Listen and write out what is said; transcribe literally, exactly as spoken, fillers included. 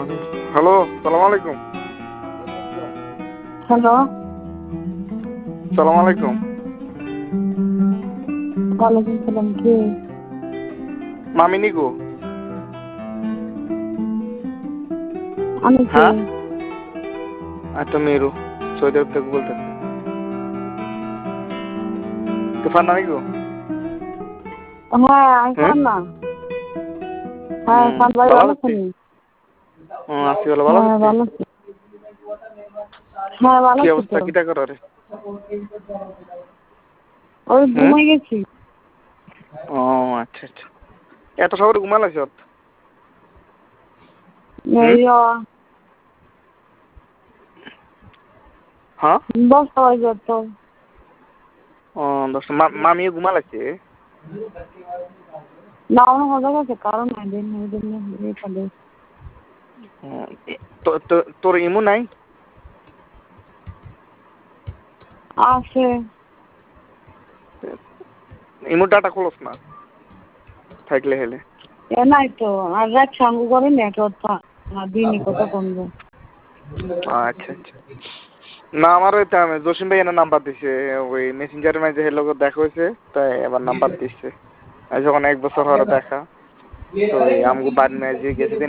Hello, সালাম আলাইকুম। Hello, সালাম আলাইকুম। ওয়ালাইকুম সালাম। কে? মামি নিকো? আমি কে? হ্যাঁ, একটা মেরু সৌদি আরব থেকে বলতেছে। তুফান না নিকো? হ্যাঁ, আমি হ্যাঁ, ফান্না। হ্যাঁ, ফান ভাই ভালো ভালো আছি। আছেন? হুম, আছি ভালো, ভালো হ্যাঁ, আছি। ভালো আছি। হ্যাঁ, ভালো কি আছি অবস্থা, তো। কিটা করারে? ওই হুম, ঘুমাই গেছি। ও আচ্ছা আচ্ছা। এত সকালে ঘুমা লাগছ? হুম, এই হ্যাঁ, দশটা বাজে যেত। ও দশটা। মামিও ঘুমা লাগছে? না, আমার হয়ে গেছে, কারণ নাই দিন ওই জন্য এই কালে। হুম, তো- তো- তোর ইমু নাই? আছে। ইমু ডাটা খোলস না থাকলে হেলে। এ নাই তো, আর রাত সাঙ্গু করে না কথা। আর দিনই কথা কমবে। আচ্ছা আচ্ছা। না, আমার ওই তো আমি জসিম ভাই এনে নাম্বার দিছে, ওই মেসেঞ্জারের মাঝে হের লোক দেখা হয়েছে, তাই আবার নাম্বার দিচ্ছে। আর যখন এক বছর হওয়ার দেখা, তো ওই আমগো বাড়ি নিয়ে যে গেছে